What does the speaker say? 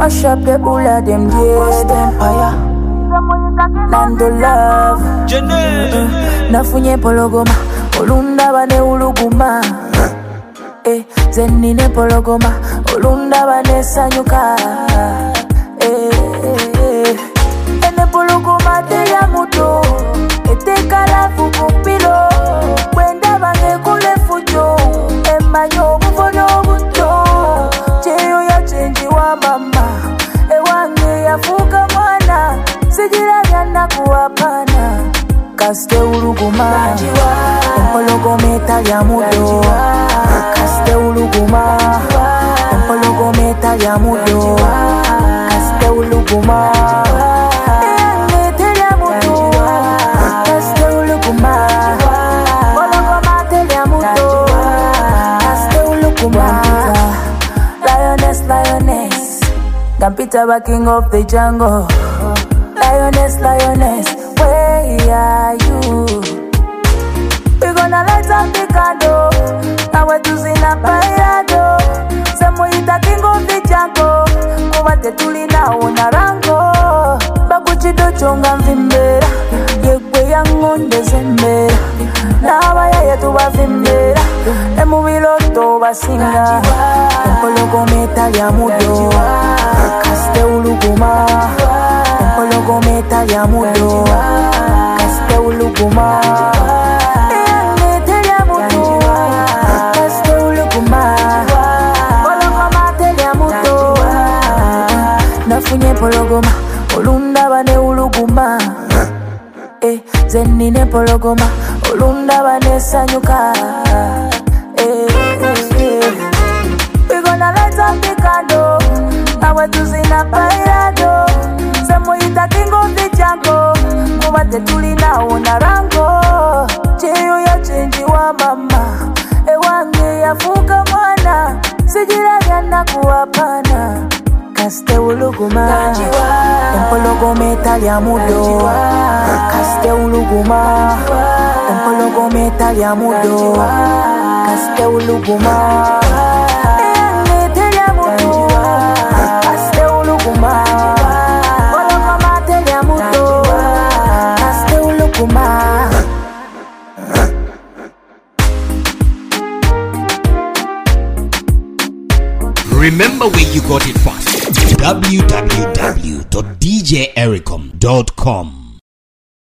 mash up the hula them dead empire. Nando love nafunye pologoma olunda bane uluguma zenine pologoma olunda bane sanyuka ene pologoma te ya muto etekala fukupilo kwenda bange kule fujo emanyo buvono buto cheyo ya chenji wa mama ewange yafuka mwana sigira byana kuwapana kaste uluguma empologometa lya mudo kaste uluguma empologometa lya mudo kaste uluguma lya mudo kaste uluguma empologometa lya mudo kaste uluguma lioness Gampita ba king of the jungle. Lioness, where are you? We gonna light up the candle. Now we're choosing a parado. Samoita king of the jungle. Kumate tulina unarango. Bakuchido chonga mvimbera. Yekwe yangonde zembera. Nawaya yetu bavimbera. Emubilo to basinga. Empologometa lya mudo. Kaste uluguma. Empologometa lya mudo kaste uluguma lya mudo kaste uluguma empologometa lya mudo nafunye pologoma olunda bane uluguma zenine pologoma olunda bane sanyuka we gonna light up the candle nawe tuzina parado Samoita king of the jungle. Kumate tulina unarango. Cheyo ya chenji wa mama ewange yafuka mwana sigira byana kuwapana kaste uluguma empologometa lya mudo kaste uluguma empologometa lya mudo kaste uluguma lya mudo kaste uluguma Remember where you got it from. www.djericom.com